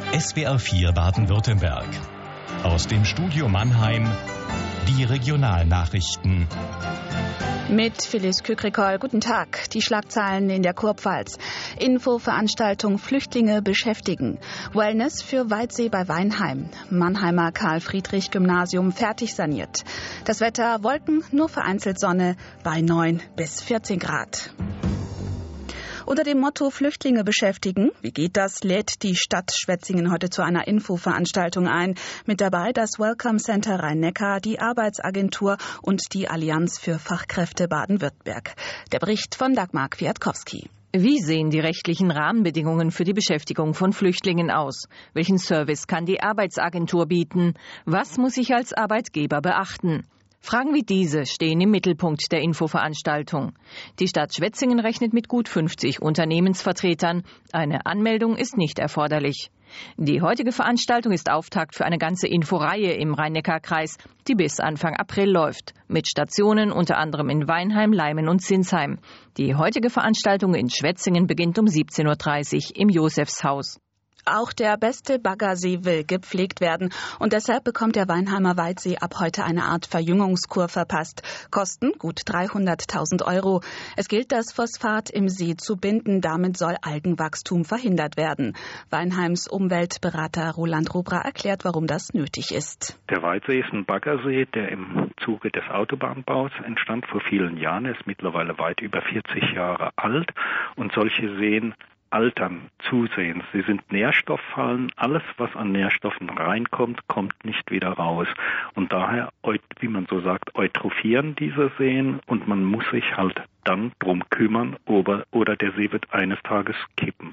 SWR 4 Baden-Württemberg. Aus dem Studio Mannheim die Regionalnachrichten. Mit Phyllis Kükrikol, guten Tag. Die Schlagzeilen in der Kurpfalz. Infoveranstaltung Flüchtlinge beschäftigen. Wellness für Waldsee bei Weinheim. Mannheimer Karl-Friedrich-Gymnasium fertig saniert. Das Wetter: Wolken, nur vereinzelt Sonne bei 9 bis 14 Grad. Unter dem Motto Flüchtlinge beschäftigen, wie geht das, lädt die Stadt Schwetzingen heute zu einer Infoveranstaltung ein. Mit dabei das Welcome Center Rhein-Neckar, die Arbeitsagentur und die Allianz für Fachkräfte Baden-Württemberg. Der Bericht von Dagmar Kwiatkowski. Wie sehen die rechtlichen Rahmenbedingungen für die Beschäftigung von Flüchtlingen aus? Welchen Service kann die Arbeitsagentur bieten? Was muss ich als Arbeitgeber beachten? Fragen wie diese stehen im Mittelpunkt der Infoveranstaltung. Die Stadt Schwetzingen rechnet mit gut 50 Unternehmensvertretern. Eine Anmeldung ist nicht erforderlich. Die heutige Veranstaltung ist Auftakt für eine ganze Inforeihe im Rhein-Neckar-Kreis, die bis Anfang April läuft, mit Stationen unter anderem in Weinheim, Leimen und Zinsheim. Die heutige Veranstaltung in Schwetzingen beginnt um 17:30 Uhr im Josefshaus. Auch der beste Baggersee will gepflegt werden und deshalb bekommt der Weinheimer Waldsee ab heute eine Art Verjüngungskur verpasst. Kosten gut 300.000 €. Es gilt, das Phosphat im See zu binden. Damit soll Algenwachstum verhindert werden. Weinheims Umweltberater Roland Rubra erklärt, warum das nötig ist. Der Waldsee ist ein Baggersee, der im Zuge des Autobahnbaus entstand vor vielen Jahren. Er ist mittlerweile weit über 40 Jahre alt und solche Seen altern zusehends. Sie sind Nährstofffallen. Alles, was an Nährstoffen reinkommt, kommt nicht wieder raus. Und daher, wie man so sagt, eutrophieren diese Seen und man muss sich halt dann drum kümmern, oder der See wird eines Tages kippen.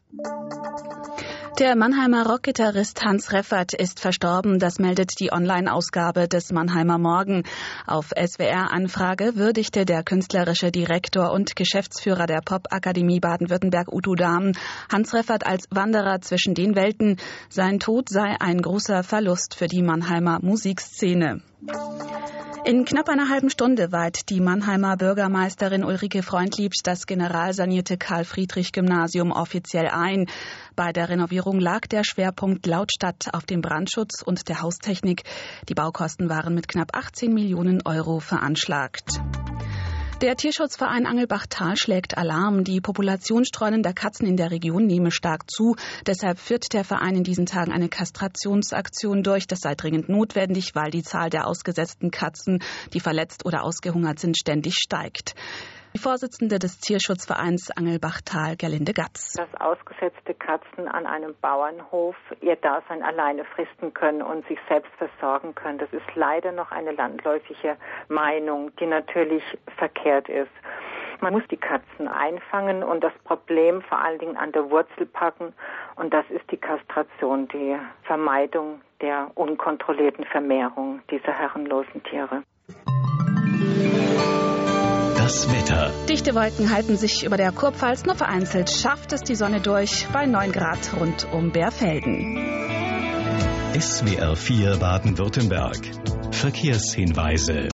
Der Mannheimer Rockgitarrist Hans Reffert ist verstorben. Das meldet die Online-Ausgabe des Mannheimer Morgen. Auf SWR-Anfrage würdigte der künstlerische Direktor und Geschäftsführer der Popakademie Baden-Württemberg Udo Dahmen Hans Reffert als Wanderer zwischen den Welten. Sein Tod sei ein großer Verlust für die Mannheimer Musikszene. In knapp einer halben Stunde weiht die Mannheimer Bürgermeisterin Ulrike Freundlieb das generalsanierte Karl-Friedrich-Gymnasium offiziell ein. Bei der Renovierung lag der Schwerpunkt laut Stadt auf dem Brandschutz und der Haustechnik. Die Baukosten waren mit knapp 18 Millionen € veranschlagt. Der Tierschutzverein Angelbachtal schlägt Alarm. Die Population streunender Katzen in der Region nehme stark zu. Deshalb führt der Verein in diesen Tagen eine Kastrationsaktion durch. Das sei dringend notwendig, weil die Zahl der ausgesetzten Katzen, die verletzt oder ausgehungert sind, ständig steigt. Die Vorsitzende des Tierschutzvereins Angelbachtal, Gerlinde Gatz. Dass ausgesetzte Katzen an einem Bauernhof ihr Dasein alleine fristen können und sich selbst versorgen können, das ist leider noch eine landläufige Meinung, die natürlich verkehrt ist. Man muss die Katzen einfangen und das Problem vor allen Dingen an der Wurzel packen. Und das ist die Kastration, die Vermeidung der unkontrollierten Vermehrung dieser herrenlosen Tiere. Das Wetter. Dichte Wolken halten sich über der Kurpfalz, nur vereinzelt schafft es die Sonne durch bei 9 Grad rund um Bärfelden. SWR 4 Baden-Württemberg. Verkehrshinweise.